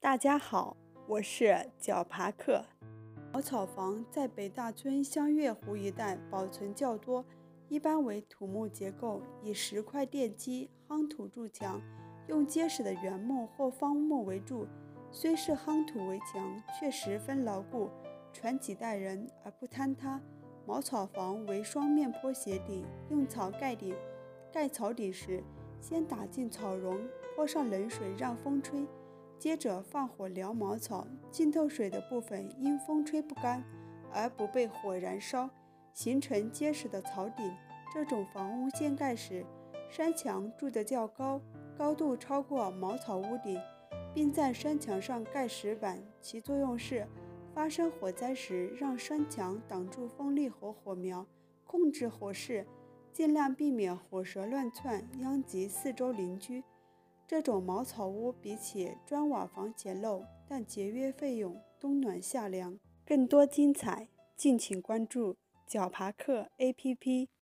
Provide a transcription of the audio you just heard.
大家好，我是绞爬客。茅草房在北大村香月湖一带保存较多，一般为土木结构，以石块奠基，夯土筑墙，用结实的原木或方木为柱。虽是夯土为墙，却十分牢固，传几代人而不坍塌。茅草房为双面坡斜顶，用草盖顶。盖草底时，先打进草绒，泼上冷水让风吹，接着放火燎茅草，浸透水的部分因风吹不干而不被火燃烧，形成结实的草顶。这种房屋建盖时，山墙筑得较高，高度超过茅草屋顶，并在山墙上盖石板，其作用是发生火灾时让山墙挡住风力和火苗，控制火势，尽量避免火舌乱窜殃及四周邻居。这种茅草屋比起砖瓦房简陋，但节约费用，冬暖夏凉。更多精彩，敬请关注绞爬客 APP。